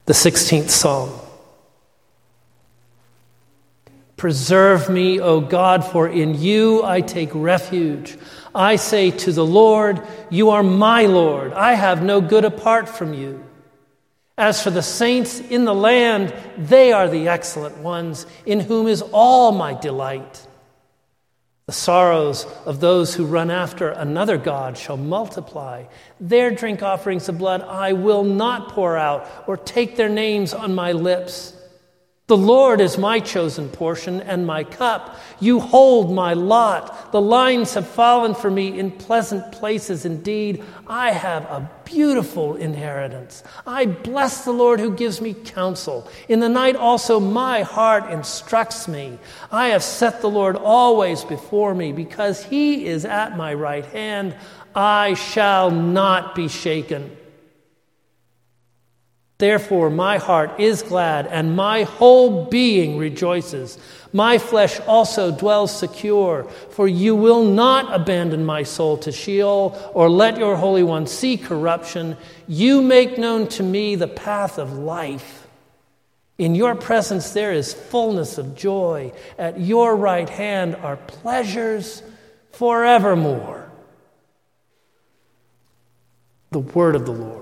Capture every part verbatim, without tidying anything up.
The sixteenth Psalm. Preserve me, O God, for in you I take refuge. I say to the Lord, you are my Lord. I have no good apart from you. As for the saints in the land, they are the excellent ones, in whom is all my delight. The sorrows of those who run after another god shall multiply. Their drink offerings of blood I will not pour out, or take their names on my lips. The Lord is my chosen portion and my cup. You hold my lot. The lines have fallen for me in pleasant places. Indeed, I have a beautiful inheritance. I bless the Lord who gives me counsel. In the night also my heart instructs me. I have set the Lord always before me. Because he is at my right hand, I shall not be shaken. Therefore, my heart is glad, and my whole being rejoices. My flesh also dwells secure, for you will not abandon my soul to Sheol, or let your Holy One see corruption. You make known to me the path of life. In your presence there is fullness of joy. At your right hand are pleasures forevermore. The word of the Lord.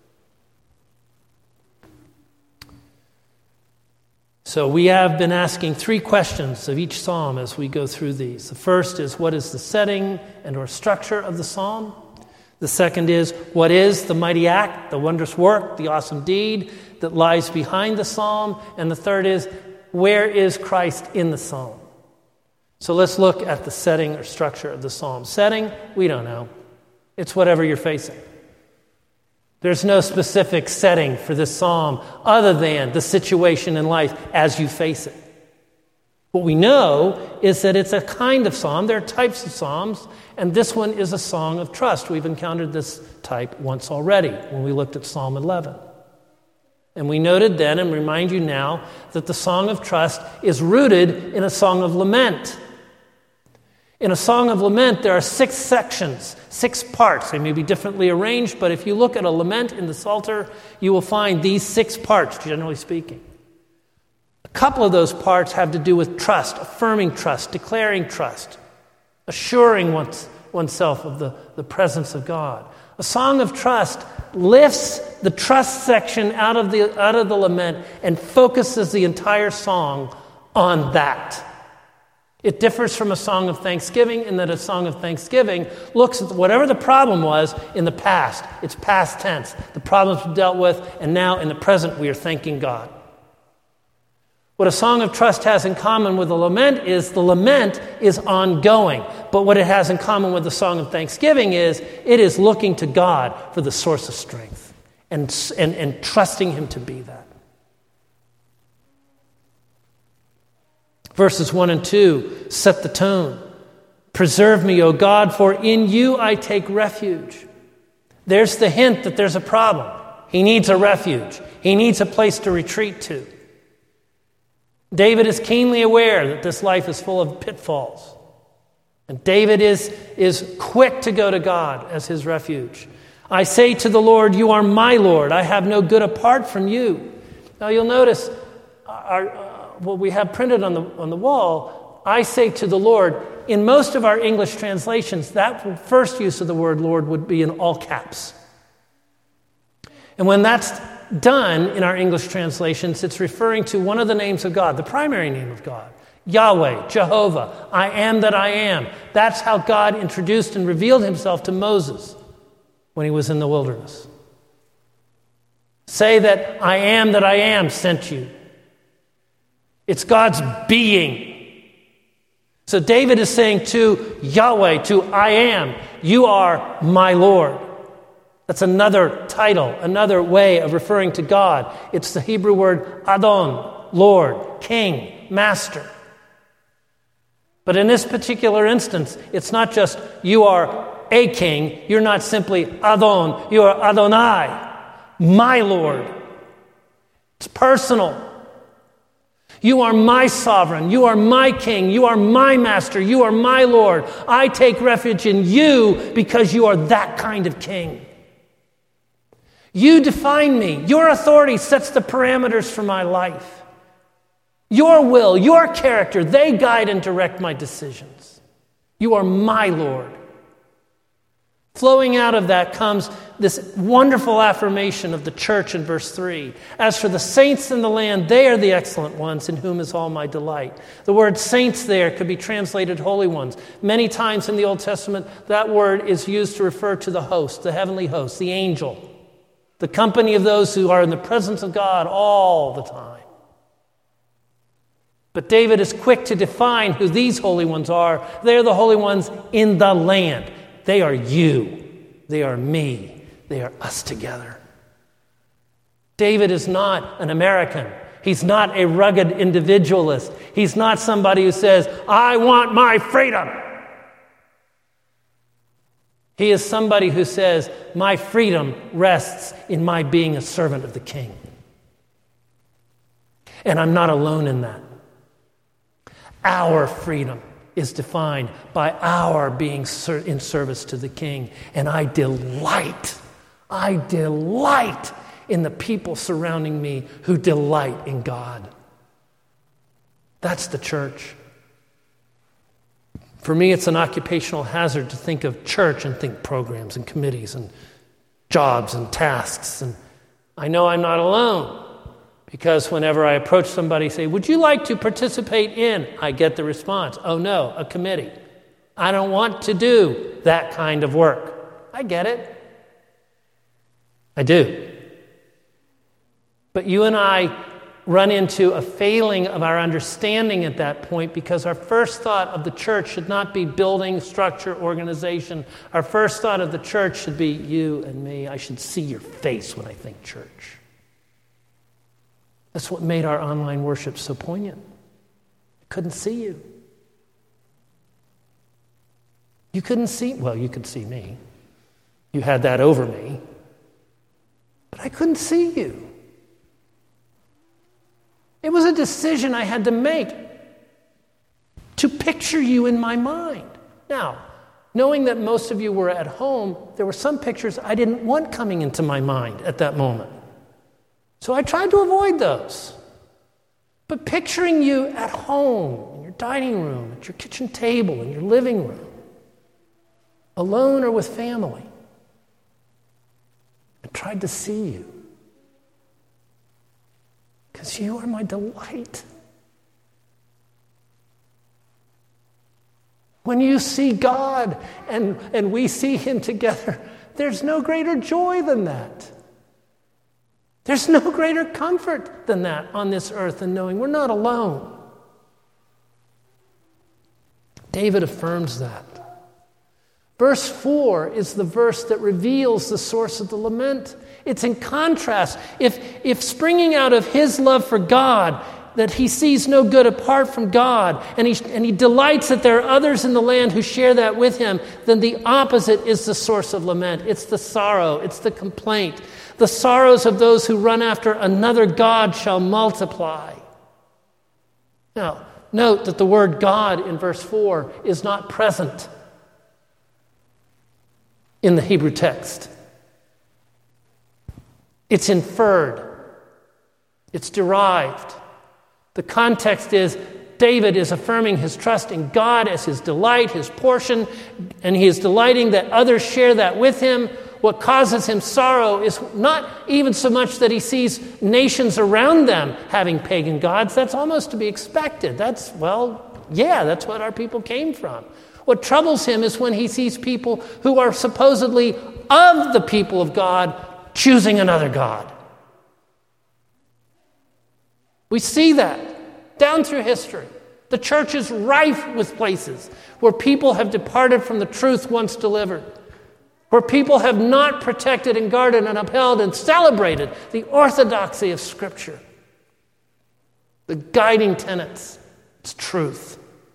So we have been asking three questions of each psalm as we go through these. The first is, what is the setting and or structure of the psalm? The second is, what is the mighty act, the wondrous work, the awesome deed that lies behind the psalm? And the third is, where is Christ in the psalm? So let's look at the setting or structure of the psalm. Setting, we don't know. It's whatever you're facing. There's no specific setting for this psalm other than the situation in life as you face it. What we know is that it's a kind of psalm. There are types of psalms, and this one is a song of trust. We've encountered this type once already when we looked at Psalm eleven. And we noted then, and remind you now, that the song of trust is rooted in a song of lament. In a song of lament, there are six sections, six parts. They may be differently arranged, but if you look at a lament in the Psalter, you will find these six parts, generally speaking. A couple of those parts have to do with trust, affirming trust, declaring trust, assuring one's, oneself of the, the presence of God. A song of trust lifts the trust section out of the, out of the lament and focuses the entire song on that. It differs from a song of thanksgiving in that a song of thanksgiving looks at whatever the problem was in the past. It's past tense. The problems were dealt with, and now in the present we are thanking God. What a song of trust has in common with a lament is the lament is ongoing. But what it has in common with the song of thanksgiving is it is looking to God for the source of strength and, and, and trusting him to be that. Verses one and two set the tone. Preserve me, O God, for in you I take refuge. There's the hint that there's a problem. He needs a refuge. He needs a place to retreat to. David is keenly aware that this life is full of pitfalls. And David is, is quick to go to God as his refuge. I say to the Lord, you are my Lord. I have no good apart from you. Now you'll notice our, uh, what we have printed on the, on the wall, I say to the Lord. In most of our English translations, that first use of the word Lord would be in all caps. And when that's done in our English translations, it's referring to one of the names of God, the primary name of God. Yahweh, Jehovah, I am that I am. That's how God introduced and revealed himself to Moses when he was in the wilderness. Say that I am that I am sent you. It's God's being. So David is saying to Yahweh, to I am, you are my Lord. That's another title, another way of referring to God. It's the Hebrew word Adon, Lord, King, Master. But in this particular instance, it's not just you are a king. You're not simply Adon. You are Adonai, my Lord. It's personal. You are my sovereign. You are my king. You are my master. You are my Lord. I take refuge in you because you are that kind of king. You define me. Your authority sets the parameters for my life. Your will, your character, they guide and direct my decisions. You are my Lord. Flowing out of that comes this wonderful affirmation of the church in verse three. As for the saints in the land, they are the excellent ones in whom is all my delight. The word saints there could be translated holy ones. Many times in the Old Testament, that word is used to refer to the host, the heavenly host, the angel, the company of those who are in the presence of God all the time. But David is quick to define who these holy ones are. They're the holy ones in the land. They are you. They are me. They are us together. David is not an American. He's not a rugged individualist. He's not somebody who says, I want my freedom. He is somebody who says, my freedom rests in my being a servant of the King. And I'm not alone in that. Our freedom is defined by our being in service to the King. And I delight, I delight in the people surrounding me who delight in God. That's the church. For me, it's an occupational hazard to think of church and think programs and committees and jobs and tasks. And I know I'm not alone. Because whenever I approach somebody, say, would you like to participate in? I get the response, oh no, a committee. I don't want to do that kind of work. I get it. I do. But you and I run into a failing of our understanding at that point because our first thought of the church should not be building, structure, organization. Our first thought of the church should be you and me. I should see your face when I think church. That's what made our online worship so poignant. I couldn't see you. You couldn't see, well, you could see me. You had that over me. But I couldn't see you. It was a decision I had to make to picture you in my mind. Now, knowing that most of you were at home, there were some pictures I didn't want coming into my mind at that moment. So I tried to avoid those. But picturing you at home, in your dining room, at your kitchen table, in your living room, alone or with family, I tried to see you. Because you are my delight. When you see God and, and we see Him together, there's no greater joy than that. There's no greater comfort than that on this earth than knowing we're not alone. David affirms that. Verse four is the verse that reveals the source of the lament. It's in contrast. If, if springing out of his love for God, that he sees no good apart from God, and he, and he delights that there are others in the land who share that with him, then the opposite is the source of lament. It's the sorrow. It's the complaint. The sorrows of those who run after another God shall multiply. Now, note that the word God in verse four is not present in the Hebrew text. It's inferred. It's derived. The context is David is affirming his trust in God as his delight, his portion, and he is delighting that others share that with him. What causes him sorrow is not even so much that he sees nations around them having pagan gods. That's almost to be expected. That's, well, yeah, that's what our people came from. What troubles him is when he sees people who are supposedly of the people of God choosing another God. We see that down through history. The church is rife with places where people have departed from the truth once delivered, where people have not protected and guarded and upheld and celebrated the orthodoxy of Scripture, the guiding tenets, its truth.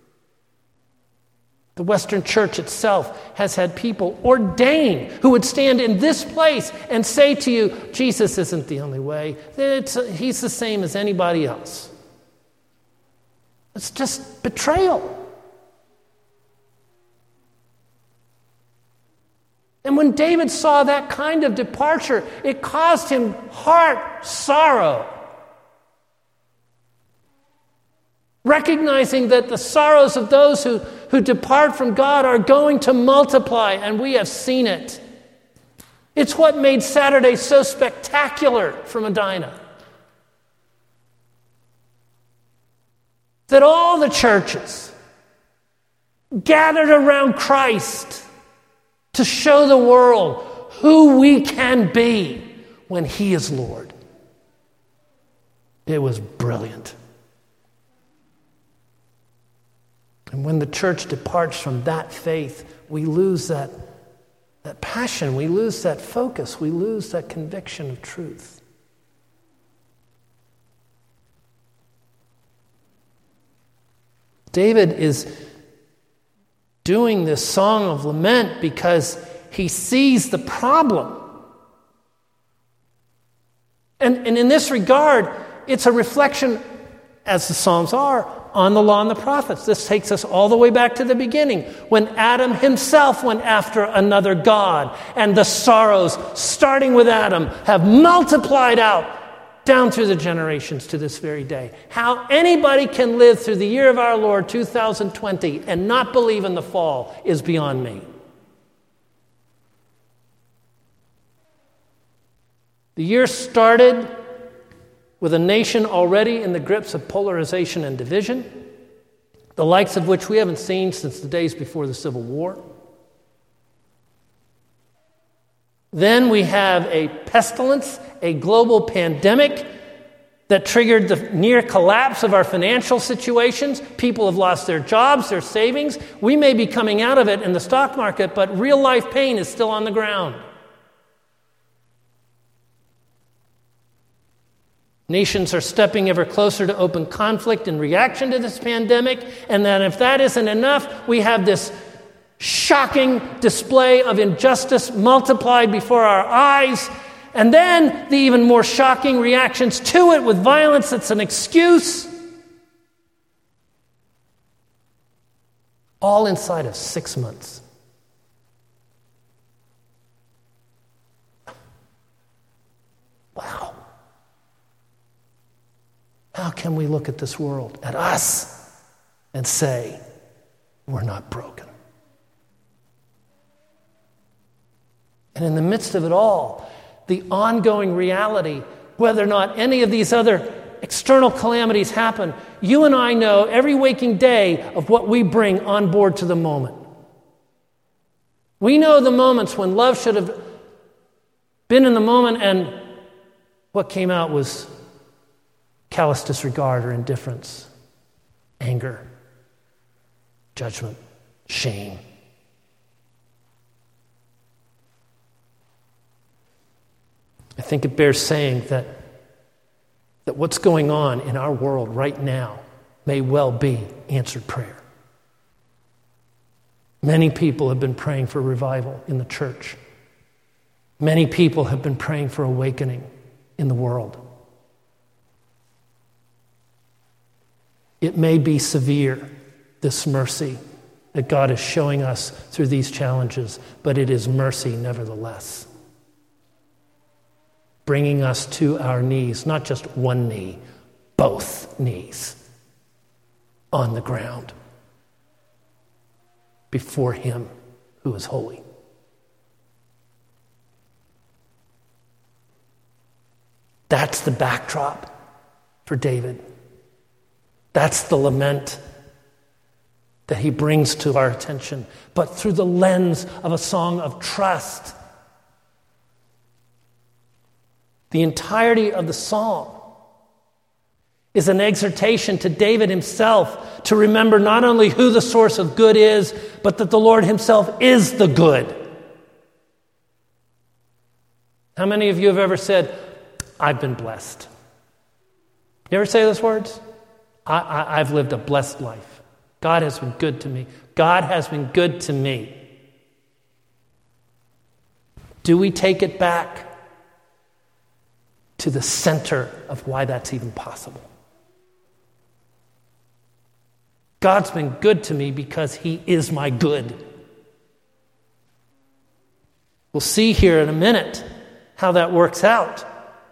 The Western Church itself has had people ordained who would stand in this place and say to you, Jesus isn't the only way. It's, he's the same as anybody else. It's just betrayal. And when David saw that kind of departure, it caused him heart sorrow. Recognizing that the sorrows of those who, who depart from God are going to multiply, and we have seen it. It's what made Saturday so spectacular for Medina. That all the churches gathered around Christ to show the world who we can be when He is Lord. It was brilliant. And when the church departs from that faith, we lose that, that passion, we lose that focus, we lose that conviction of truth. David is doing this song of lament because he sees the problem. And, and in this regard, it's a reflection, as the Psalms are, on the law and the prophets. This takes us all the way back to the beginning, when Adam himself went after another god, and the sorrows, starting with Adam, have multiplied out down through the generations to this very day. How anybody can live through the year of our Lord two thousand twenty and not believe in the fall is beyond me. The year started with a nation already in the grips of polarization and division, the likes of which we haven't seen since the days before the Civil War. Then we have a pestilence, a global pandemic that triggered the near collapse of our financial situations. People have lost their jobs, their savings. We may be coming out of it in the stock market, but real life pain is still on the ground. Nations are stepping ever closer to open conflict in reaction to this pandemic, and then if that isn't enough, we have this shocking display of injustice multiplied before our eyes, and then the even more shocking reactions to it with violence that's an excuse. All inside of six months. Wow. How can we look at this world, at us, and say, we're not broken? And in the midst of it all, the ongoing reality, whether or not any of these other external calamities happen, you and I know every waking day of what we bring on board to the moment. We know the moments when love should have been in the moment and what came out was callous disregard or indifference, anger, judgment, shame. I think it bears saying that, that what's going on in our world right now may well be answered prayer. Many people have been praying for revival in the church. Many people have been praying for awakening in the world. It may be severe, this mercy that God is showing us through these challenges, but it is mercy nevertheless. Bringing us to our knees, not just one knee, both knees on the ground before Him who is holy. That's the backdrop for David. That's the lament that he brings to our attention, but through the lens of a song of trust. The entirety of the psalm is an exhortation to David himself to remember not only who the source of good is, but that the Lord Himself is the good. How many of you have ever said, I've been blessed? You ever say those words? I, I, I've lived a blessed life. God has been good to me. God has been good to me. Do we take it back to the center of why that's even possible? God's been good to me because He is my good. We'll see here in a minute how that works out.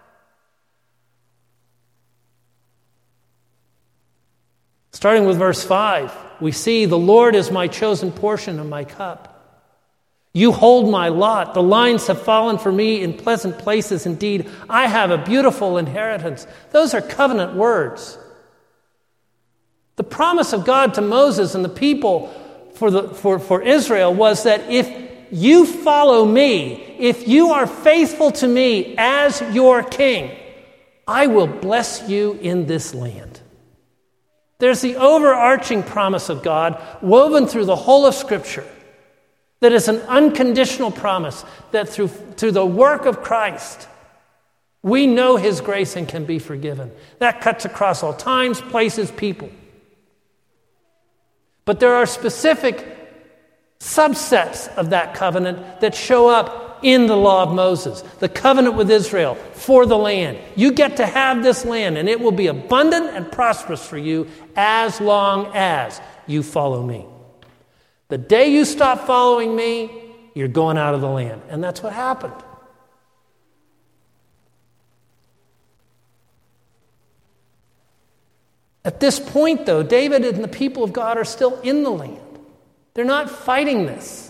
Starting with verse five, we see, the Lord is my chosen portion and my cup. You hold my lot. The lines have fallen for me in pleasant places. Indeed, I have a beautiful inheritance. Those are covenant words. The promise of God to Moses and the people for, the, for, for Israel was that if you follow me, if you are faithful to me as your king, I will bless you in this land. There's the overarching promise of God woven through the whole of Scripture that is an unconditional promise that through, through the work of Christ, we know his grace and can be forgiven. That cuts across all times, places, people. But there are specific subsets of that covenant that show up in the law of Moses. The covenant with Israel for the land. You get to have this land, and it will be abundant and prosperous for you as long as you follow me. The day you stop following me, you're going out of the land. And that's what happened. At this point, though, David and the people of God are still in the land. They're not fighting this.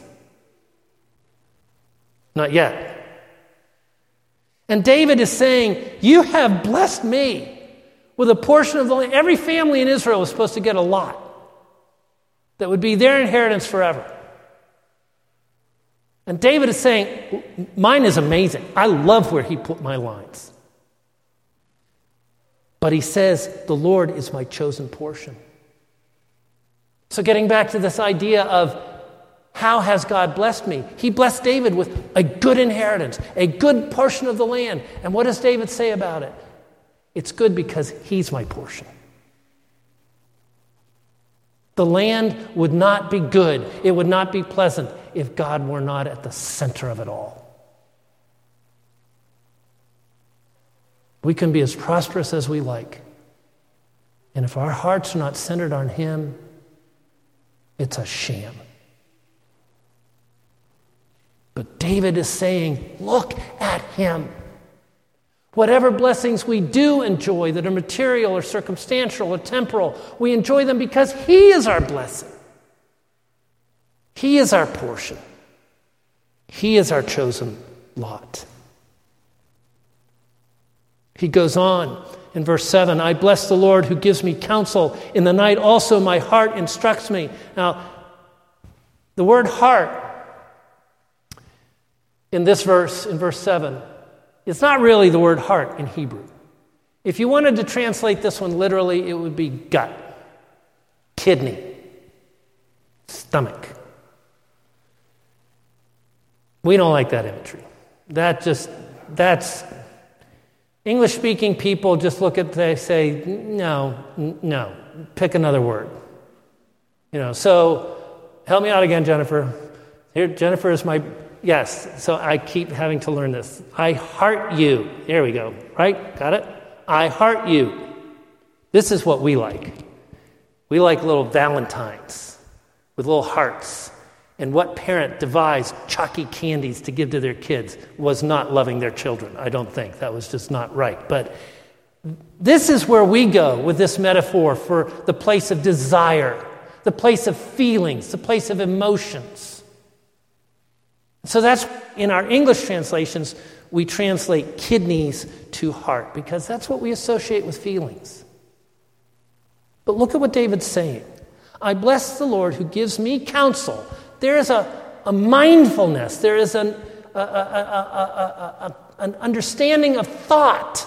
Not yet. And David is saying, you have blessed me with a portion of the land. Every family in Israel was supposed to get a lot that would be their inheritance forever. And David is saying, mine is amazing. I love where he put my lines. But he says, the Lord is my chosen portion. So getting back to this idea of how has God blessed me? He blessed David with a good inheritance, a good portion of the land. And what does David say about it? It's good because he's my portion. The land would not be good, it would not be pleasant if God were not at the center of it all. We can be as prosperous as we like. And if our hearts are not centered on him, it's a sham. But David is saying, look at him. Whatever blessings we do enjoy that are material or circumstantial or temporal, we enjoy them because he is our blessing. He is our portion. He is our chosen lot. He goes on in verse seven, I bless the Lord who gives me counsel. In the night also my heart instructs me. Now, the word heart in this verse, in verse seven, it's not really the word heart in Hebrew. If you wanted to translate this one literally, it would be gut, kidney, stomach. We don't like that imagery. That just, that's, English-speaking people just look at, they say, no, no, pick another word. You know, so help me out again, Jennifer. Here, Jennifer is my... Yes, so I keep having to learn this. I heart you. There we go. Right? Got it? I heart you. This is what we like. We like little valentines with little hearts. And what parent devised chalky candies to give to their kids was not loving their children, I don't think. That was just not right. But this is where we go with this metaphor for the place of desire, the place of feelings, the place of emotions. So that's, in our English translations, we translate kidneys to heart, because that's what we associate with feelings. But look at what David's saying. I bless the Lord who gives me counsel. There is a, a mindfulness, there is an, a, a, a, a, a, an understanding of thought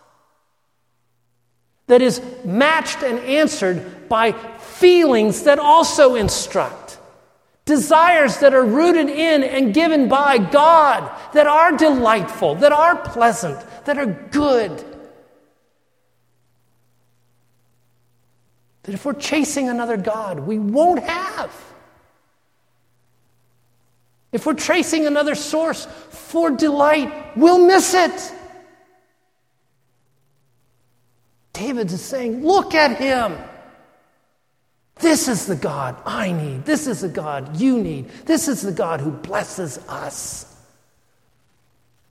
that is matched and answered by feelings that also instruct. Desires that are rooted in and given by God, that are delightful, that are pleasant, that are good. That if we're chasing another God, we won't have. If we're chasing another source for delight, we'll miss it. David is saying, look at him. This is the God I need. This is the God you need. This is the God who blesses us.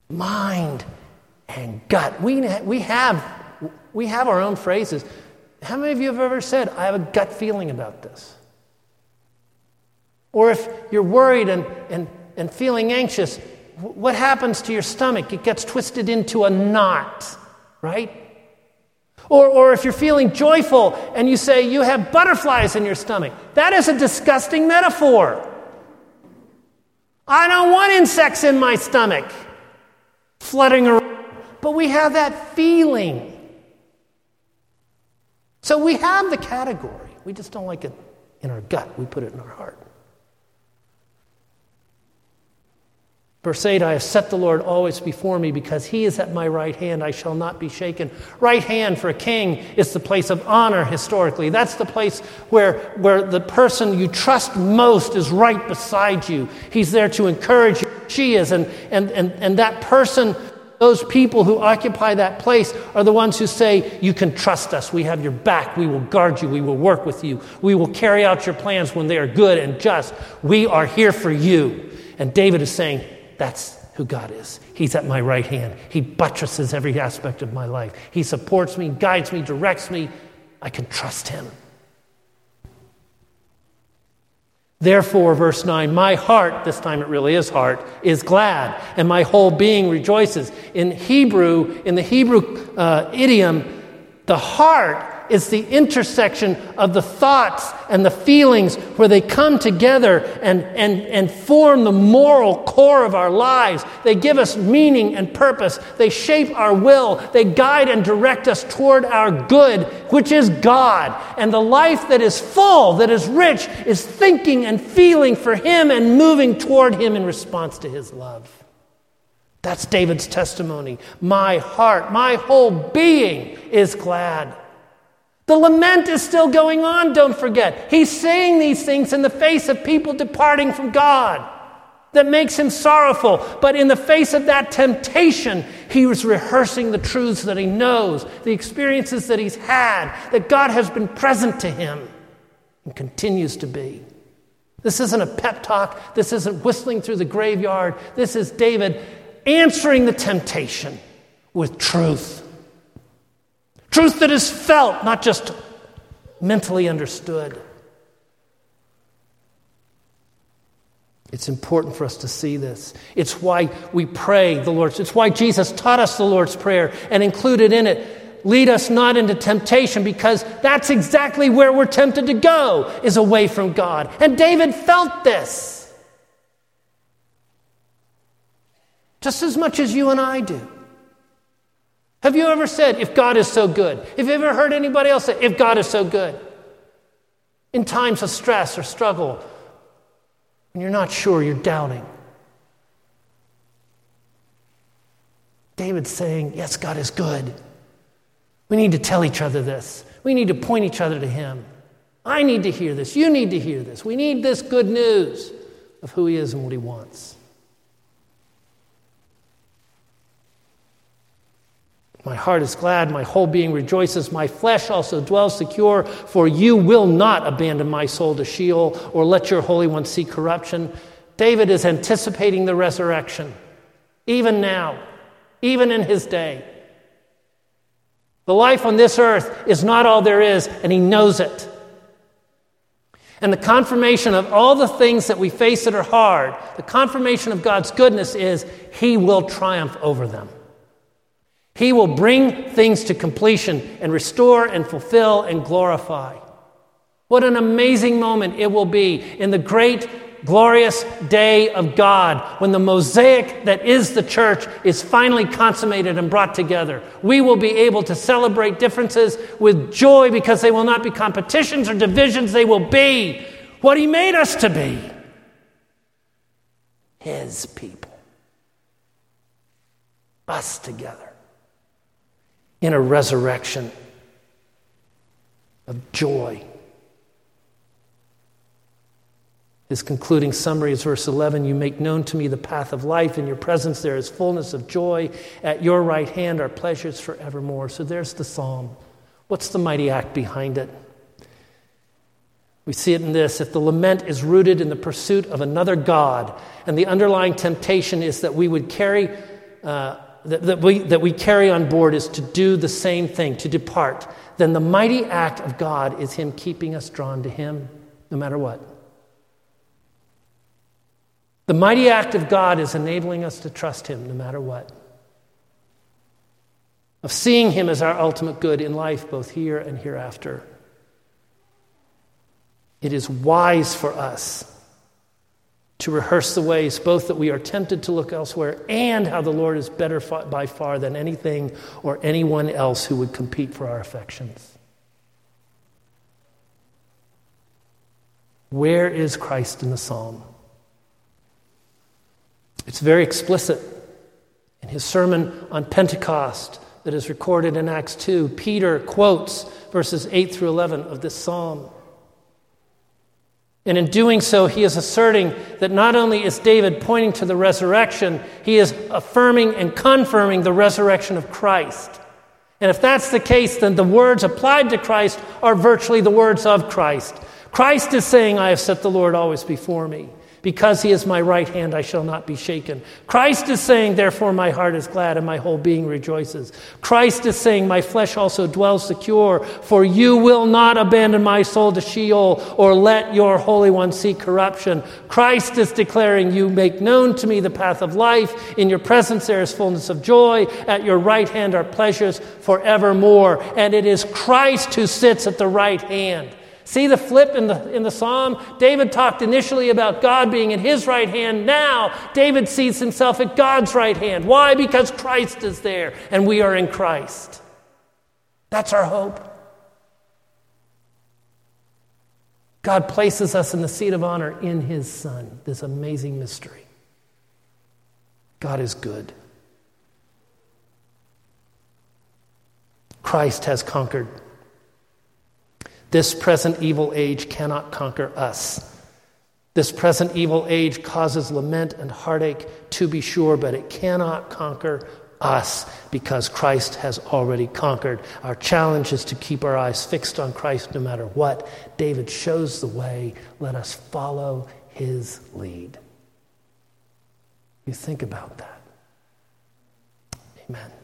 mind and gut. We, we, have, we have our own phrases. How many of you have ever said, I have a gut feeling about this? Or if you're worried and, and, and feeling anxious, what happens to your stomach? It gets twisted into a knot, right? Or, or if you're feeling joyful and you say you have butterflies in your stomach, that is a disgusting metaphor. I don't want insects in my stomach fluttering around. But we have that feeling. So we have the category. We just don't like it in our gut. We put it in our heart. Verse eight, I have set the Lord always before me because he is at my right hand. I shall not be shaken. Right hand for a king is the place of honor historically. That's the place where, where the person you trust most is right beside you. He's there to encourage you. She is. And, and, and, and that person, those people who occupy that place are the ones who say, you can trust us. We have your back. We will guard you. We will work with you. We will carry out your plans when they are good and just. We are here for you. And David is saying, that's who God is. He's at my right hand. He buttresses every aspect of my life. He supports me, guides me, directs me. I can trust him. Therefore, verse nine, my heart, this time it really is heart, is glad, and my whole being rejoices. In Hebrew, in the Hebrew uh, idiom, the heart is the intersection of the thoughts and the feelings where they come together and, and, and form the moral core of our lives. They give us meaning and purpose. They shape our will. They guide and direct us toward our good, which is God. And the life that is full, that is rich, is thinking and feeling for him and moving toward him in response to his love. That's David's testimony. My heart, my whole being is glad. The lament is still going on, don't forget. He's saying these things in the face of people departing from God. That makes him sorrowful. But in the face of that temptation, he was rehearsing the truths that he knows, the experiences that he's had, that God has been present to him and continues to be. This isn't a pep talk. This isn't whistling through the graveyard. This is David answering the temptation with truth. Truth that is felt, not just mentally understood. It's important for us to see this. It's why we pray the Lord's. It's why Jesus taught us the Lord's Prayer and included in it, lead us not into temptation, because that's exactly where we're tempted to go, is away from God. And David felt this. Just as much as you and I do. Have you ever said, if God is so good? Have you ever heard anybody else say, if God is so good? In times of stress or struggle, when you're not sure, you're doubting. David's saying, yes, God is good. We need to tell each other this. We need to point each other to him. I need to hear this. You need to hear this. We need this good news of who he is and what he wants. My heart is glad, my whole being rejoices, my flesh also dwells secure, for you will not abandon my soul to Sheol or let your Holy One see corruption. David is anticipating the resurrection, even now, even in his day. The life on this earth is not all there is, and he knows it. And the confirmation of all the things that we face that are hard, the confirmation of God's goodness is he will triumph over them. He will bring things to completion and restore and fulfill and glorify. What an amazing moment it will be in the great, glorious day of God when the mosaic that is the church is finally consummated and brought together. We will be able to celebrate differences with joy because they will not be competitions or divisions. They will be what he made us to be. His people. Us together. In a resurrection of joy. His concluding summary is verse eleven, you make known to me the path of life. In your presence there is fullness of joy. At your right hand are pleasures forevermore. So there's the psalm. What's the mighty act behind it? We see it in this. If the lament is rooted in the pursuit of another God, and the underlying temptation is that we would carry uh, that, that, we, that we carry on board is to do the same thing, to depart, then the mighty act of God is him keeping us drawn to him no matter what. The mighty act of God is enabling us to trust him no matter what. Of seeing him as our ultimate good in life, both here and hereafter. It is wise for us to rehearse the ways both that we are tempted to look elsewhere and how the Lord is better by far than anything or anyone else who would compete for our affections. Where is Christ in the psalm? It's very explicit. In his sermon on Pentecost that is recorded in Acts two, Peter quotes verses eight through eleven of this psalm. And in doing so, he is asserting that not only is David pointing to the resurrection, he is affirming and confirming the resurrection of Christ. And if that's the case, then the words applied to Christ are virtually the words of Christ. Christ is saying, I have set the Lord always before me. Because he is my right hand, I shall not be shaken. Christ is saying, therefore my heart is glad and my whole being rejoices. Christ is saying, my flesh also dwells secure, for you will not abandon my soul to Sheol or let your Holy One see corruption. Christ is declaring, you make known to me the path of life. In your presence there is fullness of joy. At your right hand are pleasures forevermore. And it is Christ who sits at the right hand. See the flip in the in the psalm? David talked initially about God being at his right hand. Now, David sees himself at God's right hand. Why? Because Christ is there, and we are in Christ. That's our hope. God places us in the seat of honor in his Son, this amazing mystery. God is good. Christ has conquered. This present evil age cannot conquer us. This present evil age causes lament and heartache, to be sure, but it cannot conquer us because Christ has already conquered. Our challenge is to keep our eyes fixed on Christ no matter what. David shows the way. Let us follow his lead. You think about that. Amen.